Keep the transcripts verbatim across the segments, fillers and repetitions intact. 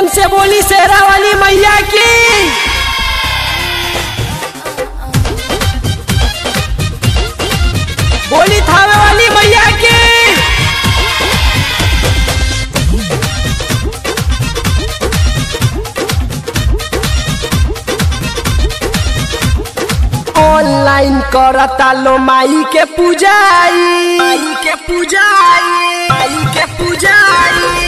से बोली शेरा वाली मैया की। बोली थावे वाली मैया की। ऑनलाइन करता लो माई के पूजाई, माई के पूजाई, माई के पूजाई।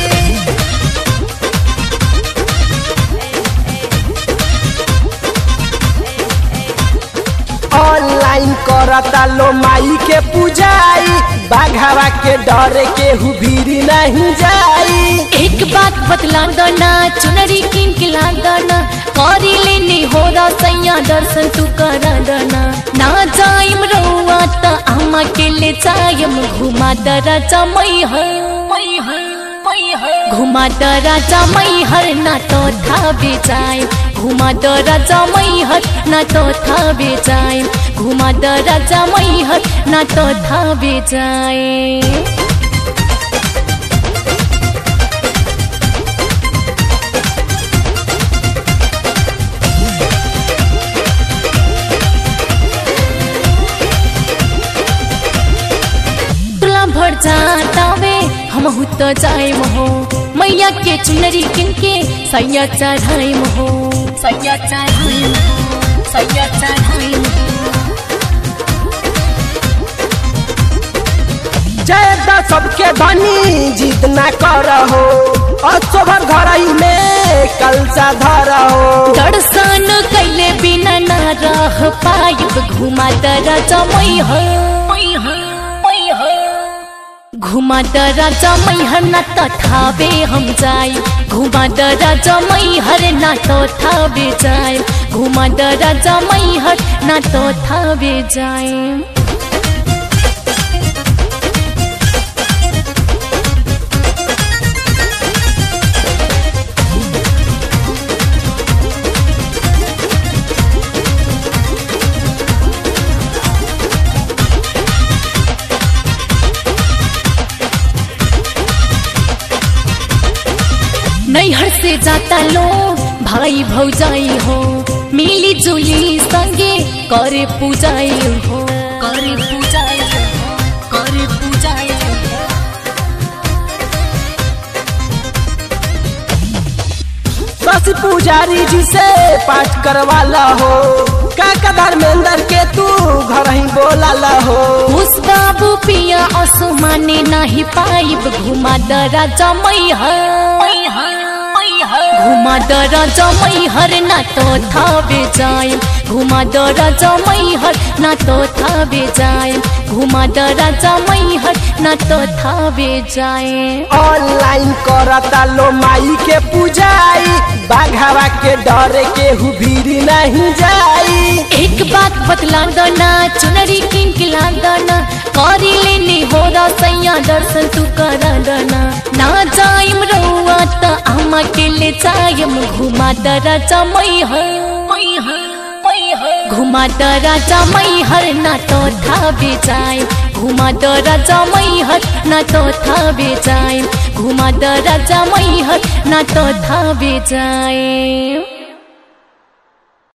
ऑनलाइन करता लो माई के पूजाई, बाघावा के डर के हुबीरी नहीं जाई। एक बात बतला दना, चुनरी किन के ला दना, करी लेने हो रसैया दर्शन तू करा दना। ना जाइम रउआ त आमा के ले जायम, घुमा दरा जमई हर मई हर मई हर, घुमा दरा जमई हर ना तो थावे जाए, घुमा दरा जमई हर ना तो थावे जाए, घुमा दरा जमई हर ना तो थावे जाए। भर जातावे हम तो जाए हो, मैया के चुनरी किनके सैया चढ़ाई हो, सैया चढ़ाई हो, सैया चढ़ाई हो। जय दा सबके धनी जिद ना करहो, अशोभर घर में कलसा धरहो। दर्शन कैले बिना ना रह पाइब, घुमा दरा जमई हर घुमा दरा जमई हर ना तो थावे हम जाए, घुमा दरा जमई हर ना तो थावे जाए, घुमा दरा जमई हर ना तो थावे जाए। नैहर से जाता लो भाई भौजाई हो, मिली जुली संगे करे पूजाई हो, करे पूजाई हो, करे पूजाई हो। शशि पुजारी जी से पाठ करवाला हो, काका धर्मेंद्र के तू घर ही बोला हो। उस बाबू पिया असुमाने नहीं पाइब, घुमा दरा जमई हर घुमा दरा जमई हर ना तो थावे जाए, घुमा दरा जमई हर ना तो थावे जाए, घुमा दरा जमई हर ना तो थावे जाए। ऑनलाइन करता लो माई के पूजाई, बाघावा के डर के हुबीरी नहीं जाई। एक बात बतला दना, चुनरी किन के ला दना, करी लेने हो रसैया दर्शन तू करा दना। ना जाइम रउआ त आमा के ले जायम, घुमा दरा जमई हर घुमा दरा जमई हर ना तो थावे जाए, घुमा दरा जमई हर ना तो थावे जाए, घुमा दरा जमई हर ना तो थावे जाए।